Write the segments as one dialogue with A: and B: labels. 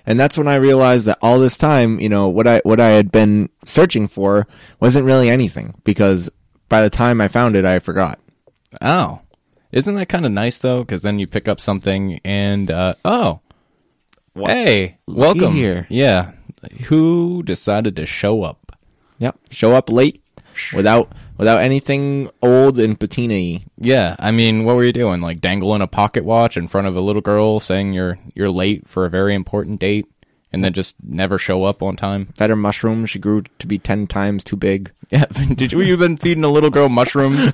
A: And that's when I realized that all this time, what I had been searching for wasn't really anything, because by the time I found it, I forgot.
B: Oh. Isn't that kind of nice, though? Because then you pick up something and, hey, welcome.
A: Here.
B: Yeah. Who decided to show up?
A: Yep. Show up late without anything old and patina-y.
B: Yeah. I mean, what were you doing? Like dangling a pocket watch in front of a little girl saying you're late for a very important date and then just never show up on time?
A: Fed her mushrooms. She grew to be 10 times too big.
B: Yeah. You've been feeding a little girl mushrooms?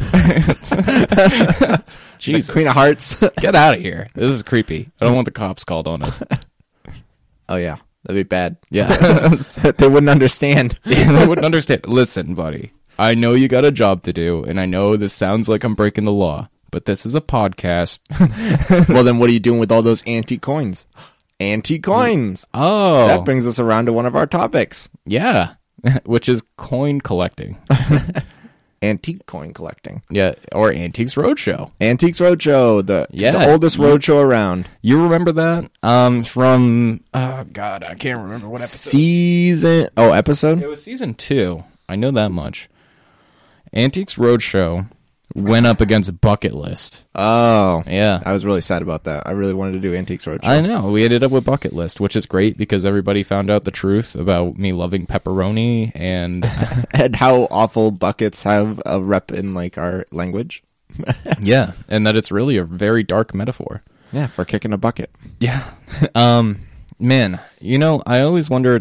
B: Jesus.
A: Queen of Hearts.
B: Get out of here. This is creepy. I don't want the cops called on us.
A: Oh, yeah. That'd be bad.
B: Yeah.
A: They wouldn't understand.
B: Yeah, they wouldn't understand. Listen, buddy. I know you got a job to do, and I know this sounds like I'm breaking the law, but this is a podcast.
A: Well, then what are you doing with all those antique coins? Antique coins.
B: Oh.
A: That brings us around to one of our topics.
B: Yeah. Which is coin collecting.
A: Antique coin collecting.
B: Yeah, or Antiques Roadshow.
A: Antiques Roadshow, the oldest roadshow around.
B: You remember that? From, oh God, I can't remember what
A: episode. Episode?
B: It was season 2. I know that much. Antiques Roadshow went up against Bucket List.
A: Oh.
B: Yeah.
A: I was really sad about that. I really wanted to do Antiques Roadshow.
B: I know. We ended up with Bucket List, which is great because everybody found out the truth about me loving pepperoni and...
A: and how awful buckets have a rep in, our language.
B: Yeah, and that it's really a very dark metaphor.
A: Yeah, for kicking a bucket.
B: Yeah. Man, I always wondered,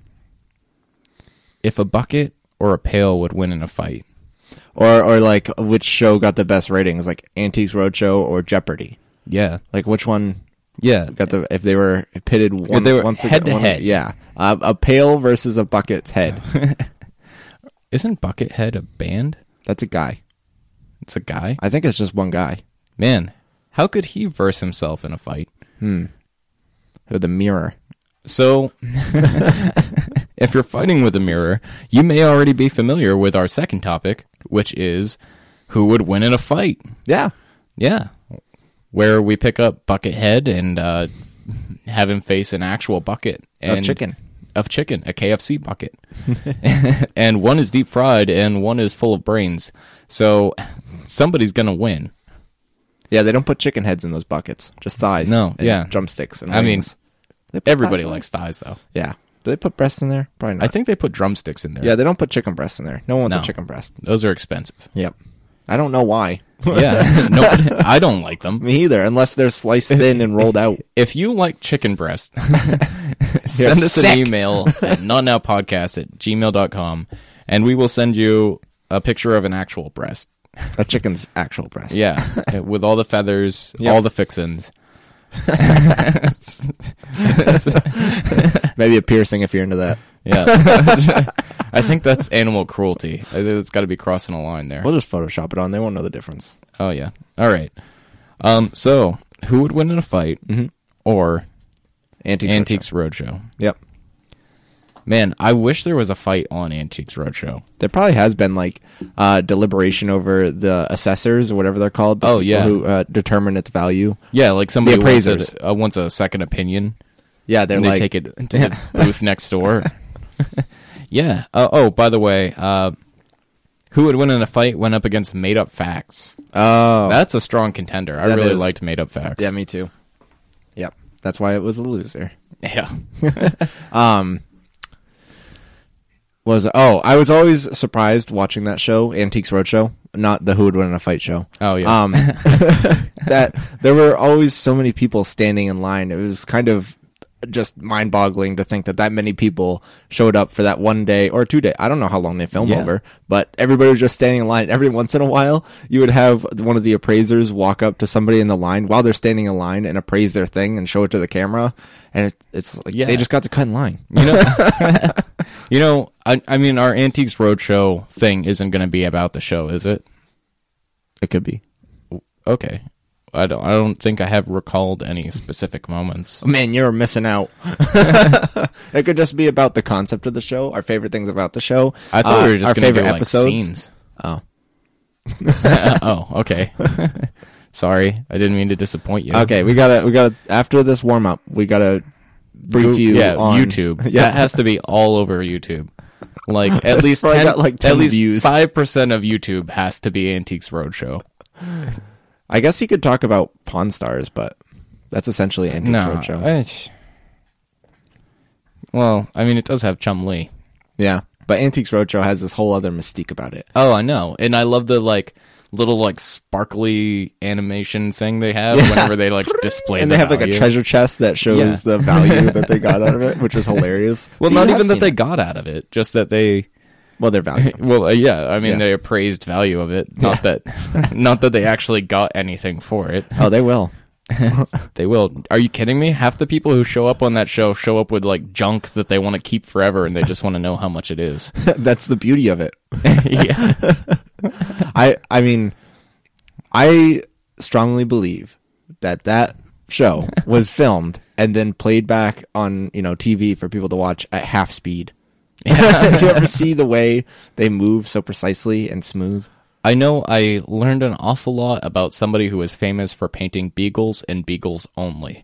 B: if a bucket or a pail would win in a fight.
A: Or which show got the best ratings, like Antiques Roadshow or Jeopardy.
B: Yeah.
A: Which one?
B: Yeah.
A: Got if they were pitted once
B: head to head.
A: Yeah. A pail versus a bucket's head.
B: Isn't Buckethead a band?
A: That's a guy.
B: It's a guy?
A: I think it's just one guy.
B: Man, how could he verse himself in a fight?
A: With a mirror.
B: So, if you're fighting with a mirror, you may already be familiar with our second topic, which is who would win in a fight.
A: Yeah.
B: Yeah. Where we pick up Buckethead and have him face an actual bucket.
A: Of chicken,
B: a KFC bucket. And one is deep fried and one is full of brains. So, somebody's going to win.
A: Yeah, they don't put chicken heads in those buckets. Just thighs.
B: No, yeah.
A: Drumsticks and
B: wings. Everybody likes thighs, though.
A: Yeah. Do they put breasts in there? Probably not.
B: I think they put drumsticks in there.
A: Yeah, they don't put chicken breasts in there. No one wants a chicken breast.
B: Those are expensive.
A: Yep. I don't know why.
B: Yeah. No, I don't like them.
A: Me either, unless they're sliced thin and rolled out.
B: If you like chicken breast, send us an email at notnowpodcast@gmail.com, and we will send you a picture of an actual breast.
A: A chicken's actual breast.
B: Yeah. With all the feathers, all the fixins.
A: Maybe a piercing if you're into that.
B: Yeah. I think that's animal cruelty. I think it's got to be crossing a line there.
A: We'll just Photoshop it on. They won't know the difference.
B: Oh, yeah. All right. So, who would win in a fight or Antiques Roadshow?
A: Yep.
B: Man, I wish there was a fight on Antiques Roadshow.
A: There probably has been deliberation over the assessors or whatever they're called.
B: Oh, yeah.
A: Who determine its value.
B: Yeah, like somebody
A: the appraisers.
B: wants a second opinion.
A: Yeah,
B: they take it to the booth next door. Yeah. By the way, who would win in a fight went up against Made Up Facts.
A: Oh.
B: That's a strong contender. I really liked Made Up Facts.
A: Yeah, me too. Yep. That's why it was a loser.
B: Yeah.
A: I was always surprised watching that show, Antiques Roadshow, not the Who Would Win in a Fight show.
B: Oh, yeah.
A: That there were always so many people standing in line. It was kind of just mind-boggling to think that many people showed up for that 1 day or 2 day. I don't know how long they film over, but everybody was just standing in line. Every once in a while, you would have one of the appraisers walk up to somebody in the line while they're standing in line and appraise their thing and show it to the camera. And it's like they just got to cut in line.
B: I mean, our Antiques Roadshow thing isn't going to be about the show, is it?
A: It could be.
B: Okay. I don't think I have recalled any specific moments.
A: Man, you're missing out. It could just be about the concept of the show, our favorite things about the show.
B: I thought we were just going to do
A: episodes.
B: Scenes.
A: Oh.
B: Oh, okay. Sorry, I didn't mean to disappoint you.
A: Okay, we gotta after this warm up, we gotta brief you on
B: YouTube. Yeah. That has to be all over YouTube. Like at least 10,
A: got like 10 views.
B: 5% of YouTube has to be Antiques Roadshow.
A: I guess you could talk about Pawn Stars, but that's essentially Antiques Roadshow.
B: Well, I mean, it does have Chum-Li.
A: Yeah, but Antiques Roadshow has this whole other mystique about it.
B: Oh, I know, and I love the little sparkly animation thing they have whenever they display.
A: And
B: the
A: they have
B: value.
A: A treasure chest that shows the value that they got out of it, which is hilarious.
B: Well, not even that they got out of it, just that they.
A: Well, their value.
B: Well, yeah. I mean, they appraised value of it. Not that they actually got anything for it.
A: Oh, they will.
B: They will. Are you kidding me? Half the people who show up on that show show up with junk that they want to keep forever, and they just want to know how much it is.
A: That's the beauty of it.
B: Yeah.
A: I mean, I strongly believe that show was filmed and then played back on TV for people to watch at half speed. Yeah. You ever see the way they move so precisely and smooth?
B: I know I learned an awful lot about somebody who was famous for painting beagles and beagles only.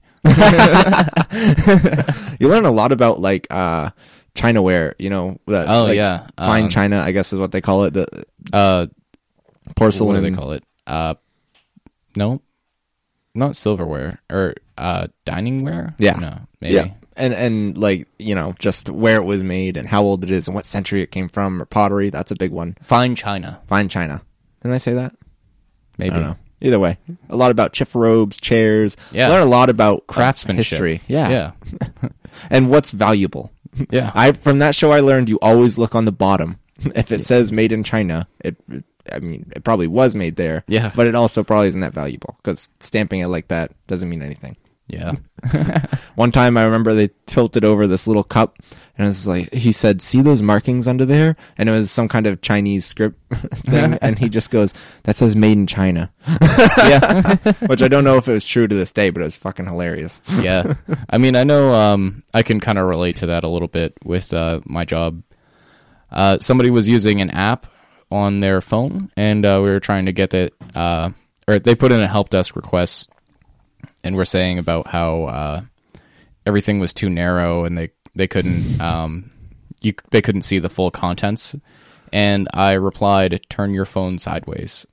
A: You learn a lot about Chinaware, fine china, I guess is what they call it. The porcelain.
B: What do they call it? No, not silverware or diningware.
A: Yeah,
B: no, maybe.
A: Yeah. And just where it was made and how old it is and what century it came from, or pottery. That's a big one.
B: Fine china.
A: Fine china. Didn't I say that?
B: Maybe.
A: I don't know. Either way, a lot about chiffon-robes, chairs.
B: Yeah.
A: Learn a lot about
B: craftsmanship.
A: History. Yeah.
B: Yeah.
A: And what's valuable.
B: Yeah.
A: From that show I learned you always look on the bottom. If it says made in China, it probably was made there.
B: Yeah.
A: But it also probably isn't that valuable because stamping it like that doesn't mean anything.
B: Yeah.
A: One time I remember they tilted over this little cup and it was he said, "See those markings under there?" And it was some kind of Chinese script thing. And he just goes, "That says made in China." Yeah. Which I don't know if it was true to this day, but it was fucking hilarious.
B: Yeah. I mean, I know, I can kind of relate to that a little bit with, my job. Somebody was using an app on their phone and, we were trying to get it, or they put in a help desk request. And we're saying about how everything was too narrow and they couldn't they couldn't see the full contents. And I replied, "Turn your phone sideways."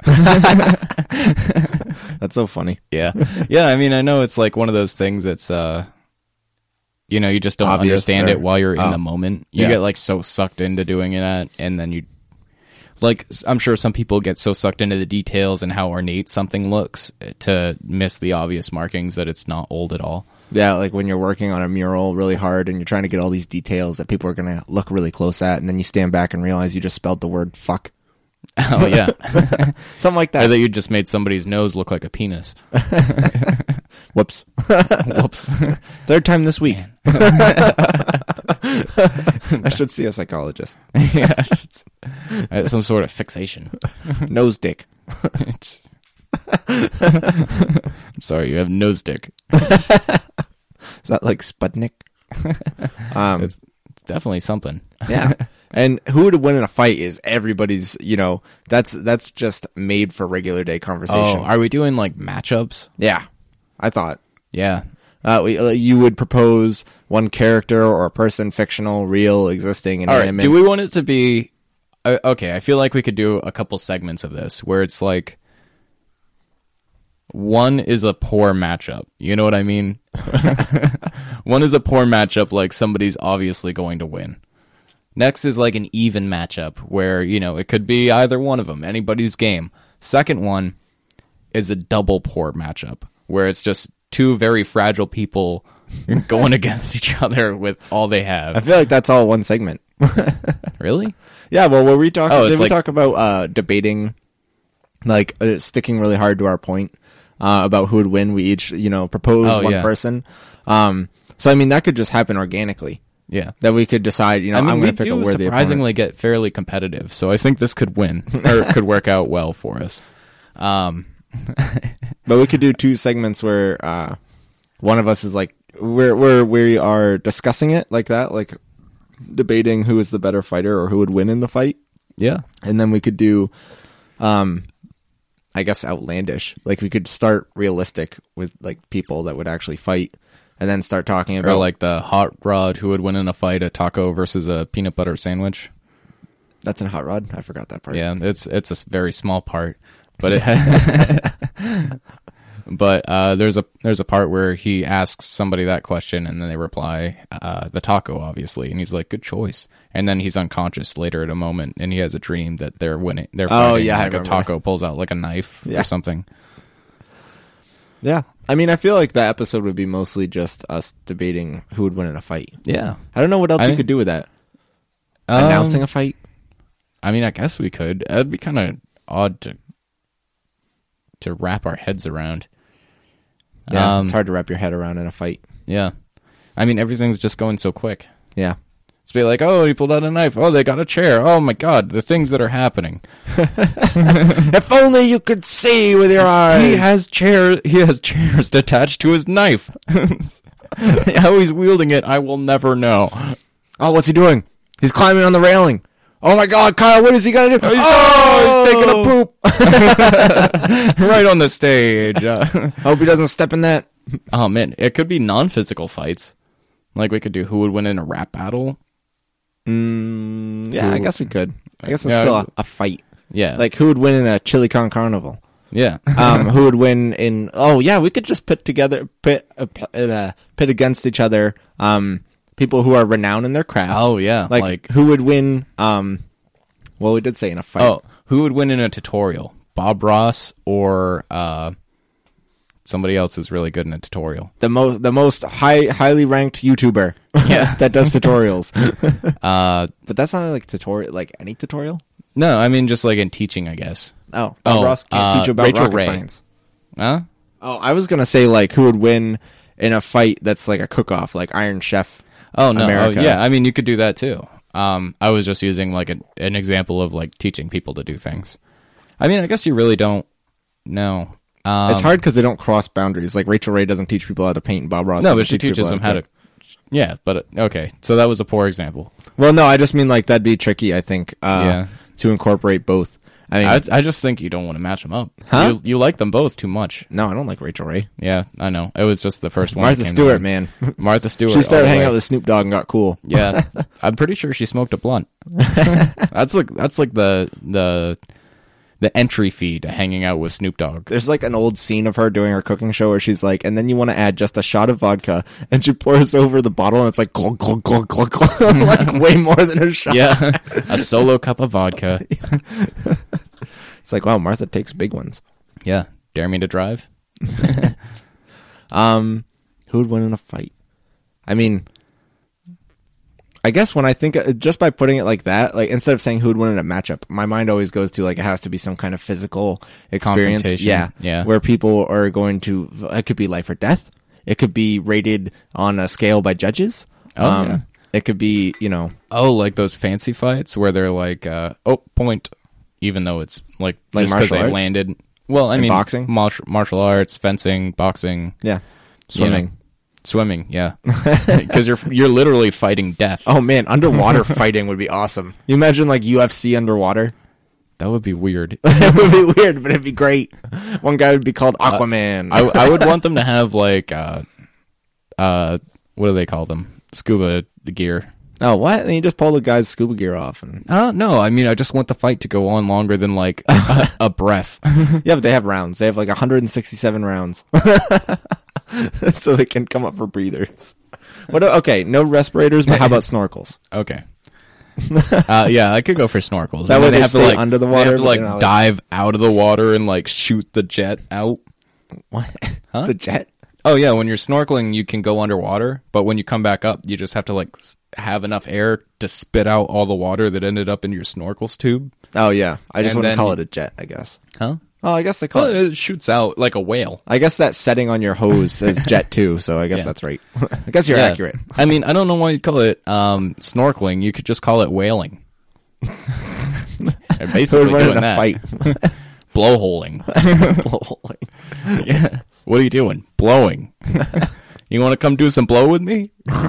A: That's so funny.
B: Yeah, yeah. I mean, I know it's one of those things that's you just don't understand it while you're in the moment. You get so sucked into doing it, and then you. I'm sure some people get so sucked into the details and how ornate something looks to miss the obvious markings that it's not old at all.
A: Yeah, when you're working on a mural really hard and you're trying to get all these details that people are going to look really close at, and then you stand back and realize you just spelled the word fuck.
B: Oh, yeah.
A: Something like that.
B: Or that you just made somebody's nose look like a penis.
A: Whoops.
B: Whoops.
A: Third time this week. I should see a psychologist.
B: Yeah. Some sort of fixation.
A: Nose dick.
B: I'm sorry, you have nose dick.
A: Is that like Sputnik?
B: It's definitely something.
A: Yeah. And who would win in a fight is everybody's, that's just made for regular day conversation.
B: Oh, are we doing matchups?
A: Yeah. I thought.
B: Yeah.
A: You would propose one character or a person, fictional, real, existing, and
B: animate. Do we want it to be... okay, I feel like we could do a couple segments of this where it's one is a poor matchup. You know what I mean? One is a poor matchup, somebody's obviously going to win. Next is an even matchup where, it could be either one of them, anybody's game. Second one is a double poor matchup where it's just two very fragile people going against each other with all they have.
A: I feel like that's all one segment.
B: Really?
A: Yeah, well, were we talking? Did we talk about debating, sticking really hard to our point about who would win? We each, propose one person. So I mean, that could just happen organically.
B: Yeah,
A: that we could decide. I'm going to pick a worthy opponent.
B: We surprisingly get fairly competitive, so I think this could win or could work out well for us.
A: But we could do two segments where one of us is where we are discussing it like that, debating who is the better fighter or who would win in the fight.
B: Yeah.
A: And then we could do I guess outlandish. We could start realistic with people that would actually fight and then start talking about
B: Or like the hot rod who would win in a fight, a taco versus a peanut butter sandwich.
A: That's in Hot Rod. I forgot that part.
B: Yeah, it's a very small part, but but there's a part where he asks somebody that question, and then they reply the taco, obviously, and he's like, "Good choice." And then he's unconscious later at a moment, and he has a dream that they're winning. They're fighting,
A: I
B: like a
A: remember
B: taco pulls out like a knife or something.
A: Yeah. I mean, I feel like that episode would be mostly just us debating who would win in a fight.
B: Yeah,
A: I don't know what else you could do with that. Announcing a fight.
B: I mean, I guess we could. It'd be kind of odd to wrap our heads around.
A: Yeah, it's hard to wrap your head around in a fight.
B: Yeah. I mean, everything's just going so quick.
A: Yeah.
B: It's be like, oh, he pulled out a knife. Oh, they got a chair. Oh, my God, the things that are happening.
A: If only you could see with your eyes.
B: He has chairs attached to his knife. How he's wielding it, I will never know.
A: Oh, what's he doing? He's climbing on the railing. Oh my God, Kyle, what is he gonna do?
B: He's taking a poop. Right on the stage.
A: Hope he doesn't step in that.
B: Oh man, it could be non-physical fights. Like we could do who would win in a rap battle.
A: Yeah, I guess we could. I guess it's still a fight.
B: Yeah.
A: Like who would win in a Chili Con Carnival?
B: Yeah.
A: Who would win in? Oh yeah, we could just pit against each other. People who are renowned in their craft.
B: Oh yeah.
A: Like who would win? Well, we did say in a fight.
B: Oh, who would win in a tutorial? Bob Ross or somebody else who's really good in a tutorial?
A: The most highly ranked YouTuber.
B: Yeah.
A: That does tutorials. But that's not like tutorial, like any tutorial.
B: No, I mean just like in teaching, I guess.
A: Oh, Bob Ross can't teach you about
B: Rachel
A: rocket
B: Ray.
A: science.
B: Huh?
A: Oh, I was gonna say like who would win in a fight that's like a cook-off, like Iron Chef.
B: Oh no!
A: America.
B: Oh, yeah, I mean you could do that too. I was just using like an example of like teaching people to do things. I mean, I guess you really don't know.
A: It's hard because they don't cross boundaries. Like Rachel Ray doesn't teach people how to paint, and Bob Ross.
B: No,
A: doesn't
B: but she
A: teach
B: teaches
A: people
B: them how to. Yeah, but okay. So that was a poor example.
A: Well, no, I just mean like that'd be tricky. I think. To incorporate both. I mean,
B: I just think you don't want to match them up.
A: Huh?
B: You like them both too much.
A: No, I don't like Rachel Ray.
B: Yeah, I know. It was just the first one.
A: Martha Stewart, man.
B: Martha Stewart.
A: She started hanging out with Snoop Dogg and got cool.
B: Yeah, I'm pretty sure she smoked a blunt. That's like the entry fee to hanging out with Snoop Dogg.
A: There's like an old scene of her doing her cooking show where she's like, and then you want to add just a shot of vodka, and she pours over the bottle, and it's like glug glug glug glug glug, like way more than a shot.
B: Yeah, a solo cup of vodka.
A: It's like, wow, Martha takes big ones.
B: Yeah, dare me to drive.
A: Who would win in a fight? I mean, I guess when I think just by putting it like that, like instead of saying who would win in a matchup, my mind always goes to like it has to be some kind of physical experience.
B: Yeah.
A: Where people are going to, it could be life or death. It could be rated on a scale by judges.
B: Yeah.
A: It could be,
B: Oh, like those fancy fights where they're like, point, even though it's like just because
A: martial
B: they
A: arts?
B: landed. Well, I mean,
A: boxing?
B: martial arts, fencing, boxing.
A: Yeah. Swimming.
B: Swimming, yeah. Because you're literally fighting death.
A: Oh man, underwater fighting would be awesome. You imagine like UFC underwater?
B: That would be weird.
A: It would be weird, but it'd be great. One guy would be called Aquaman.
B: I would want them to have like, what do they call them? Scuba gear.
A: Oh, what? And you just pull the guy's scuba gear off. And
B: No, I mean, I just want the fight to go on longer than like a breath.
A: yeah, but they have rounds. They have like 167 rounds. So they can come up for breathers. Okay, no respirators, but how about snorkels?
B: Okay. Yeah, I could go for snorkels.
A: That way they
B: have
A: stay
B: to, like,
A: under the
B: They
A: water,
B: have to
A: but
B: like
A: they're not, like-
B: dive out of the water and like shoot the jet out.
A: What?
B: Huh?
A: The jet?
B: Oh yeah, when you're snorkeling, you can go underwater, but when you come back up, you just have to like have enough air to spit out all the water that ended up in your snorkel's tube.
A: Oh, yeah. I just
B: And
A: wouldn't
B: then
A: call
B: you-
A: it a jet, I guess.
B: Huh?
A: Oh, I guess they call it.
B: It shoots out like a whale.
A: I guess that setting on your hose says jet too, so I guess
B: Yeah.
A: that's right. I guess you're
B: Yeah.
A: accurate.
B: I mean, I don't know why you call it snorkeling. You could just call it whaling. They're
A: Who
B: basically
A: would run
B: doing
A: in a
B: that.
A: fight?
B: Blowholing.
A: Blowholing.
B: Yeah. What are you doing? Blowing. You want to come do some blow with me?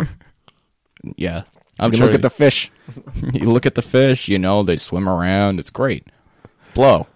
B: Yeah. I'm
A: You
B: sure.
A: look at the fish.
B: You look at the fish, they swim around. It's great. Blow.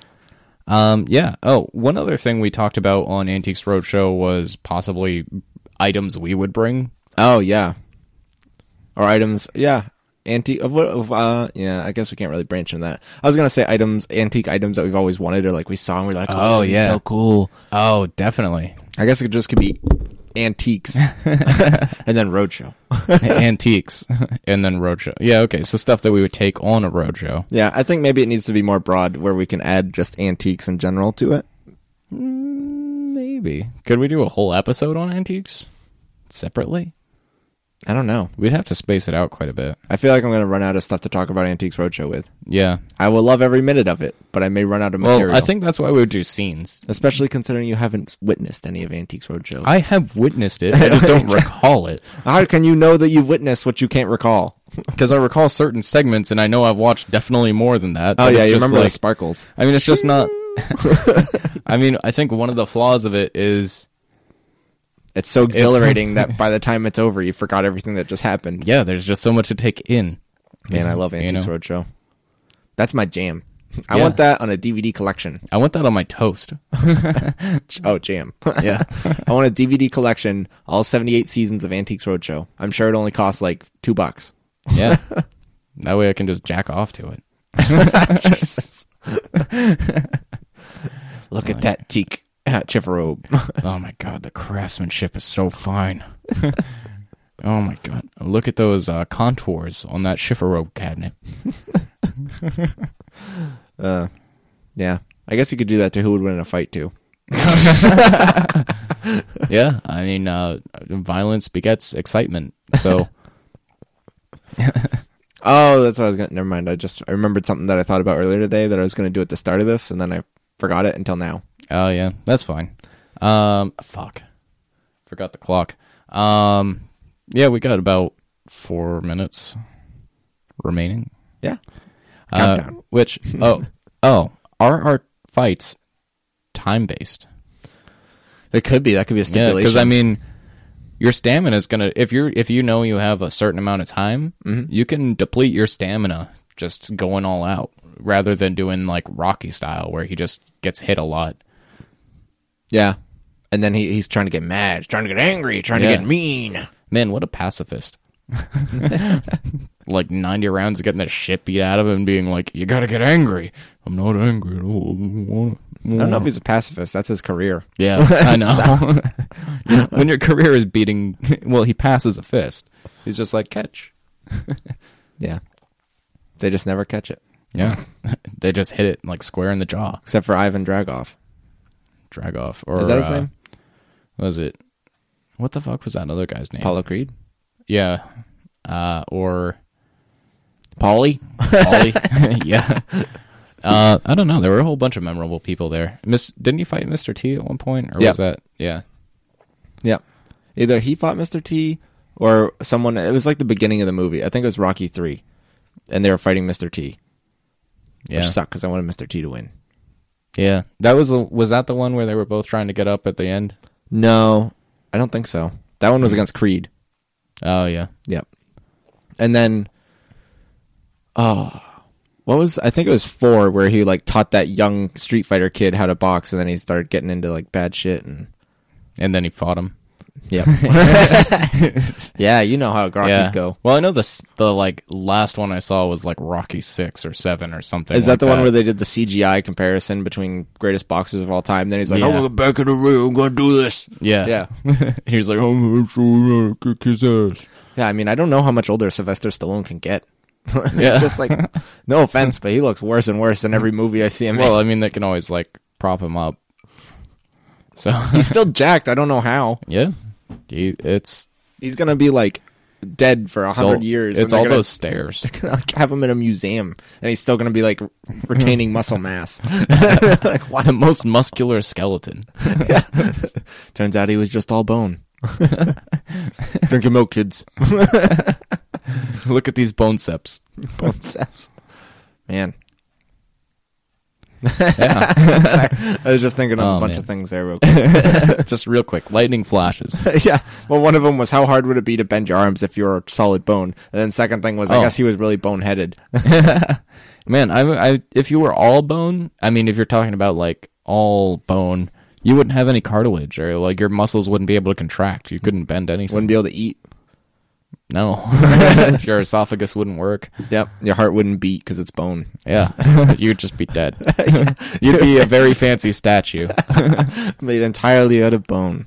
B: Yeah. Oh, one other thing we talked about on Antiques Roadshow was possibly items we would bring.
A: Oh yeah, or items. Yeah, antique. Yeah, I guess we can't really branch in that. I was gonna say antique items that we've always wanted, or like we saw and we're like, oh yeah, so cool.
B: Oh, definitely.
A: I guess it just could be antiques and then roadshow.
B: Antiques and then roadshow. Yeah, okay. So stuff that we would take on a roadshow.
A: Yeah, I think maybe it needs to be more broad, where we can add just antiques in general to it.
B: Maybe. Could we do a whole episode on antiques separately?
A: I don't know.
B: We'd have to space it out quite a bit.
A: I feel like I'm going to run out of stuff to talk about Antiques Roadshow with.
B: Yeah.
A: I will love every minute of it, but I may run out of material.
B: Well, I think that's why we would do scenes.
A: Especially considering you haven't witnessed any of Antiques Roadshow.
B: I have witnessed it. I just don't recall it.
A: How can you know that you've witnessed what you can't recall?
B: Because I recall certain segments, and I know I've watched definitely more than that.
A: Oh, yeah, you remember the sparkles.
B: I mean, it's just not... I mean, I think one of the flaws of it is...
A: It's so exhilarating that by the time it's over, you forgot everything that just happened.
B: Yeah, there's just so much to take in.
A: Man, I love Antiques Roadshow. That's my jam. I want that on a DVD collection.
B: I want that on my toast.
A: Oh, jam.
B: Yeah.
A: I want a DVD collection, all 78 seasons of Antiques Roadshow. I'm sure it only costs like $2.
B: Yeah. That way I can just jack off to it.
A: Look at that teak chifforobe.
B: Oh my god, the craftsmanship is so fine. Oh my god. Look at those contours on that chifforobe cabinet.
A: Yeah. I guess you could do that to who would win in a fight too.
B: Yeah, I mean, violence begets excitement. So
A: oh, that's what I was gonna. Never mind. I remembered something that I thought about earlier today that I was going to do at the start of this, and then I forgot it until now.
B: Oh yeah, that's fine. Fuck, forgot the clock. Yeah, we got about 4 minutes remaining.
A: Yeah. Countdown.
B: Which are our fights time based?
A: It could be. That could be a stipulation.
B: Yeah, because I mean, your stamina is gonna if you know you have a certain amount of time, you can deplete your stamina just going all out, rather than doing like Rocky style where he just gets hit a lot.
A: Yeah, and then he's trying to get mad, trying to get angry, trying to get mean.
B: Man, what a pacifist! Like 90 rounds of getting the shit beat out of him, and being like, "You gotta get angry." I'm not angry. I
A: don't know if he's a pacifist. That's his career.
B: Yeah, I know. When your career is beating, well, he passes a fist. He's just like, catch.
A: Yeah. They just never catch it.
B: Yeah. They just hit it like square in the jaw.
A: Except for Ivan Dragoff.
B: Or
A: is that his name?
B: Was it? What the fuck was that other guy's name?
A: Apollo Creed?
B: Yeah. Or...
A: Paulie?
B: Yeah. I don't know. There were a whole bunch of memorable people there. Didn't he fight Mr. T at one point? Or was that... Yeah.
A: Yeah. Either he fought Mr. T or someone... It was like the beginning of the movie. I think it was Rocky 3. And they were fighting Mr. T.
B: Yeah.
A: Which sucked because I wanted Mr. T to win.
B: Yeah. Was that the one where they were both trying to get up at the end?
A: No. I don't think so. That one was against Creed.
B: Oh, yeah.
A: Yep. And then... I think it was 4 where he like taught that young Street Fighter kid how to box, and then he started getting into like bad shit, and
B: then he fought him.
A: Yep. Yeah, you know how Rockies go.
B: Well, I know the like last one I saw was like Rocky 6 or 7 or something.
A: Is that the one where they did the CGI comparison between greatest boxers of all time? Then he's like, "I'm going back in the ring. I'm going to do this."
B: Yeah. He was like, "I'm going to kick his ass."
A: Yeah, I mean, I don't know how much older Sylvester Stallone can get.
B: Yeah.
A: Just like, no offense, but he looks worse and worse in every movie I see him in.
B: Well, I mean, they can always like prop him up. So
A: he's still jacked. I don't know how.
B: Yeah.
A: He's going to be like dead for 100 years.
B: It's all those stairs.
A: They're going to have him in a museum, and he's still going to be like retaining muscle mass.
B: Like, what? The most muscular skeleton.
A: Yeah. Turns out he was just all bone. Drink your milk, kids.
B: Look at these boneseps.
A: Boneseps. Man.
B: Yeah.
A: Sorry. I was just thinking of a bunch of things there real quick.
B: Just real quick. Lightning flashes.
A: Yeah. Well, one of them was, how hard would it be to bend your arms if you're a solid bone? And then second thing was, I guess he was really boneheaded.
B: Man, I if you were all bone, I mean, if you're talking about like all bone, You wouldn't have any cartilage, or like your muscles wouldn't be able to contract. You couldn't bend anything.
A: Wouldn't be able to eat.
B: No. Your esophagus wouldn't work.
A: Yep. Your heart wouldn't beat because it's bone.
B: Yeah. You'd just be dead. You'd be a very fancy statue.
A: Made entirely out of bone.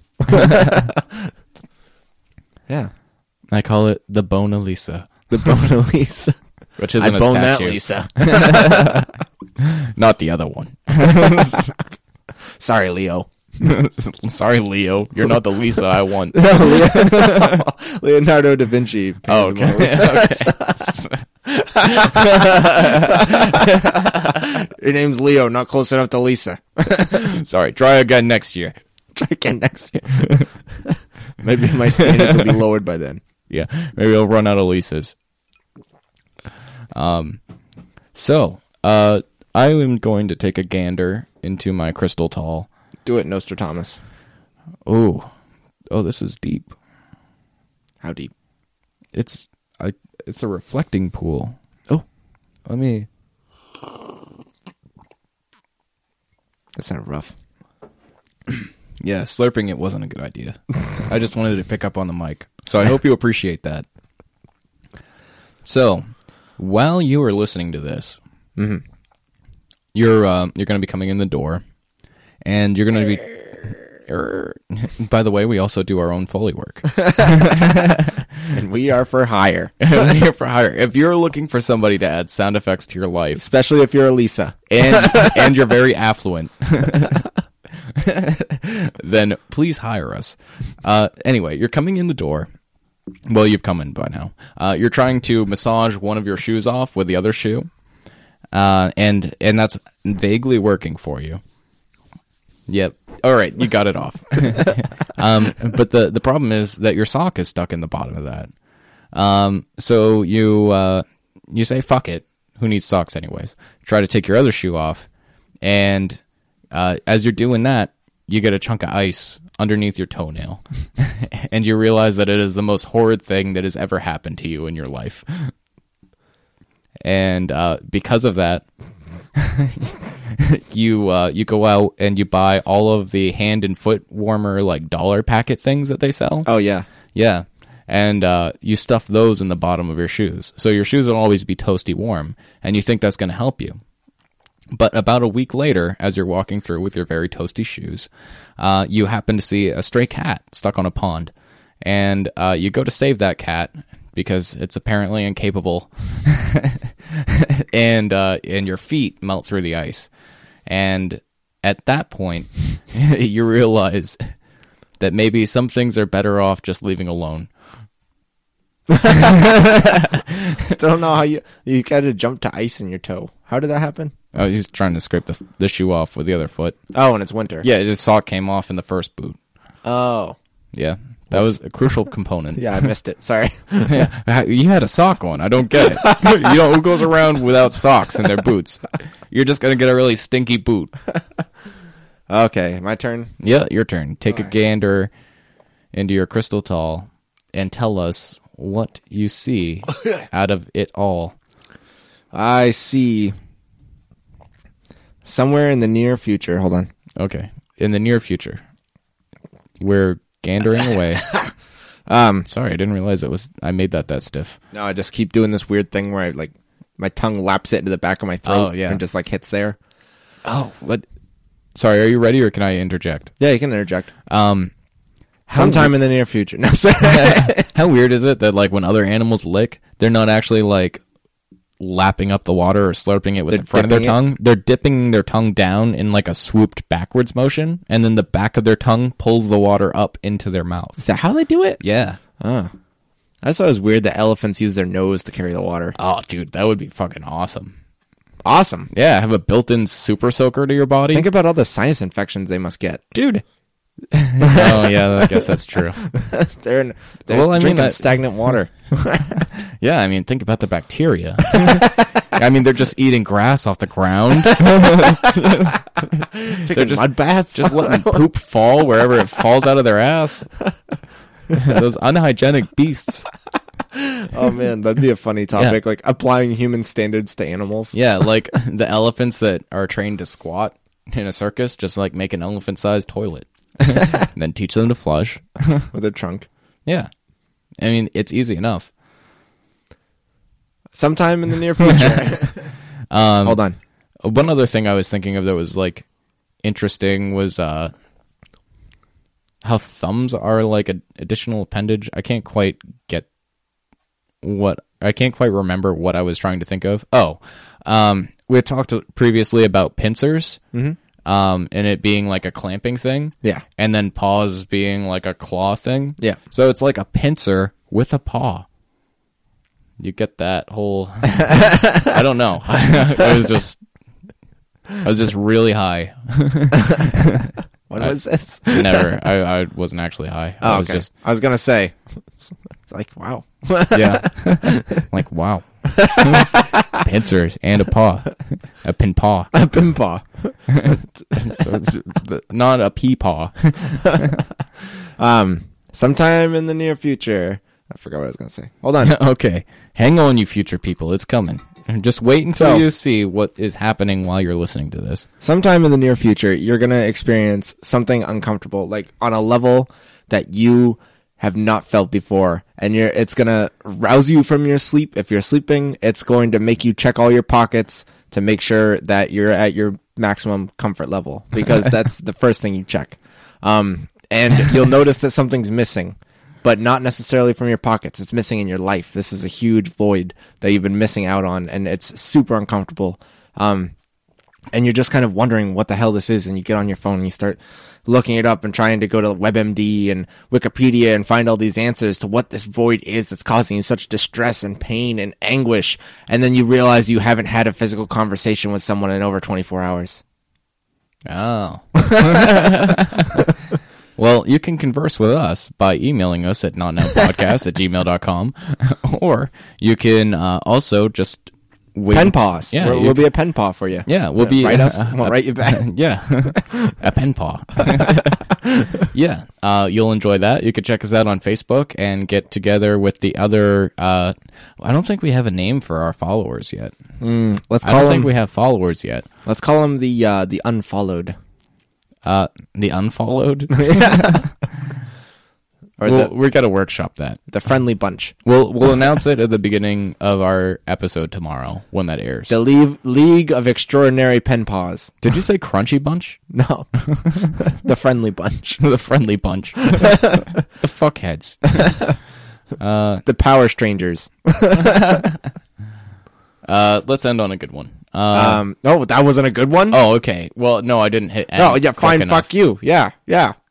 A: Yeah.
B: I call it the Bona Lisa.
A: The Bona Lisa.
B: Which isn't
A: I
B: a
A: boned
B: statue.
A: that Lisa.
B: Not the other one.
A: Sorry, Leo.
B: Sorry, Leo. You're not the Lisa I want.
A: Leonardo da Vinci.
B: Oh, okay.
A: Your name's Leo, not close enough to Lisa.
B: Sorry, try again next year.
A: Try again next year. Maybe my standards will be lowered by then.
B: Yeah, maybe I'll run out of Lisas. So, I am going to take a gander into my crystal tall.
A: Do it, Nostradamus.
B: Oh, this is deep.
A: How deep?
B: It's a reflecting pool.
A: Oh,
B: let me.
A: That sounded rough.
B: Yeah, slurping it wasn't a good idea. I just wanted to pick up on the mic. So I hope you appreciate that. So, while you are listening to this, you're going to be coming in the door, and you're going to be... By the way, we also do our own Foley work.
A: And we are for hire.
B: We're for hire. If you're looking for somebody to add sound effects to your life...
A: Especially if you're a Lisa.
B: And you're very affluent... then please hire us. Anyway, you're coming in the door. Well, you've come in by now. You're trying to massage one of your shoes off with the other shoe, and that's vaguely working for you. Yep. All right, you got it off. But the problem is that your sock is stuck in the bottom of that. So you say, "Fuck it. Who needs socks anyways?" Try to take your other shoe off, and as you're doing that, you get a chunk of ice underneath your toenail. And you realize that it is the most horrid thing that has ever happened to you in your life. And because of that, you go out and you buy all of the hand and foot warmer, like dollar packet things that they sell.
A: Oh, yeah.
B: Yeah. And you stuff those in the bottom of your shoes. So your shoes will always be toasty warm. And you think that's going to help you. But about a week later, as you're walking through with your very toasty shoes, you happen to see a stray cat stuck on a pond. And you go to save that cat because it's apparently incapable. And your feet melt through the ice. And at that point, you realize that maybe some things are better off just leaving alone.
A: Still don't know how you got to jump to ice in your toe. How did that happen?
B: Oh, he's trying to scrape the shoe off with the other foot.
A: Oh, and it's winter.
B: Yeah, his sock came off in the first boot.
A: Oh.
B: Yeah, that was a crucial component.
A: Yeah, I missed it. Sorry.
B: Yeah, you had a sock on. I don't get it. Who goes around without socks in their boots? You're just going to get a really stinky boot.
A: Okay, my turn?
B: Yeah, your turn. Take a gander into your crystal tall and tell us what you see out of it all.
A: I see somewhere in the near future. Hold on.
B: Okay. In the near future. We're gandering away. Sorry, I didn't realize I made that stiff.
A: No, I just keep doing this weird thing where my tongue laps it into the back of my throat and just hits there.
B: Oh, what? Sorry, are you ready or can I interject?
A: Yeah, you can interject. Sometime in the near future. No, sorry.
B: How weird is it that when other animals lick, they're not actually lapping up the water or slurping it with the front of their tongue? They're dipping their tongue down in a swooped backwards motion, and then the back of their tongue pulls the water up into their mouth.
A: Is that how they do it?
B: Yeah.
A: Oh. I just thought it was weird that elephants use their nose to carry the water.
B: Oh, dude, that would be fucking awesome.
A: Awesome.
B: Yeah, have a built-in super soaker to your body.
A: Think about all the sinus infections they must get.
B: Dude. Oh, yeah, I guess that's true.
A: They're drinking stagnant water.
B: Yeah, I mean, think about the bacteria. I mean, they're just eating grass off the ground.
A: Taking mud baths.
B: Just letting poop fall wherever it falls out of their ass. Those unhygienic beasts.
A: Oh, man, that'd be a funny topic. Yeah. Applying human standards to animals.
B: Yeah, the elephants that are trained to squat. in a circus, just like make an elephant-sized toilet, and then teach them to flush
A: with a trunk.
B: Yeah, I mean it's easy enough.
A: Sometime in the near future. Hold on.
B: One other thing I was thinking of that was like interesting was how thumbs are like an additional appendage. I can't quite remember what I was trying to think of. We had talked previously about pincers, and it being like a clamping thing.
A: Yeah.
B: And then paws being like a claw thing.
A: Yeah.
B: So it's like a pincer with a paw. You get that whole... I don't know. I was just really high.
A: When was this?
B: Never. I wasn't actually high.
A: Oh, okay. I was going to say, like, wow.
B: Yeah. Like, wow. Pincers and a paw. A pin paw.
A: A pin paw.
B: So it's not a pea paw.
A: Sometime in the near future. I forgot what I was going to say. Hold on.
B: Okay. Hang on, you future people. It's coming. Just wait until you see what is happening while you're listening to this.
A: Sometime in the near future, you're going to experience something uncomfortable, like on a level that you have not felt before. And it's going to rouse you from your sleep. If you're sleeping, it's going to make you check all your pockets to make sure that you're at your maximum comfort level, because that's the first thing you check. And you'll notice that something's missing, but not necessarily from your pockets. It's missing in your life. This is a huge void that you've been missing out on, and it's super uncomfortable. And you're just kind of wondering what the hell this is, and you get on your phone and you start looking it up and trying to go to WebMD and Wikipedia and find all these answers to what this void is that's causing you such distress and pain and anguish. And then you realize you haven't had a physical conversation with someone in over 24 hours.
B: Oh. Well, you can converse with us by emailing us at notnowpodcast@gmail.com, or you can also just wait.
A: Pen paws. Yeah, we'll be a pen paw for you.
B: Yeah, we'll be
A: write us. We'll write you back.
B: Yeah, a pen paw. Yeah, you'll enjoy that. You could check us out on Facebook and get together with the other. I don't think we have a name for our followers yet.
A: I
B: don't think we have followers yet.
A: Let's call them the unfollowed.
B: The unfollowed?
A: Or
B: we got to workshop that.
A: The friendly bunch.
B: We'll announce it at the beginning of our episode tomorrow when that airs.
A: The League of Extraordinary Pen Paws.
B: Did you say Crunchy Bunch?
A: No. The friendly bunch.
B: The friendly bunch. The fuckheads.
A: The Power Strangers.
B: Let's end on a good one.
A: No, that wasn't a good one.
B: Oh, okay. Well, no, I didn't hit end.
A: Oh, yeah, fine. Fuck you. Yeah.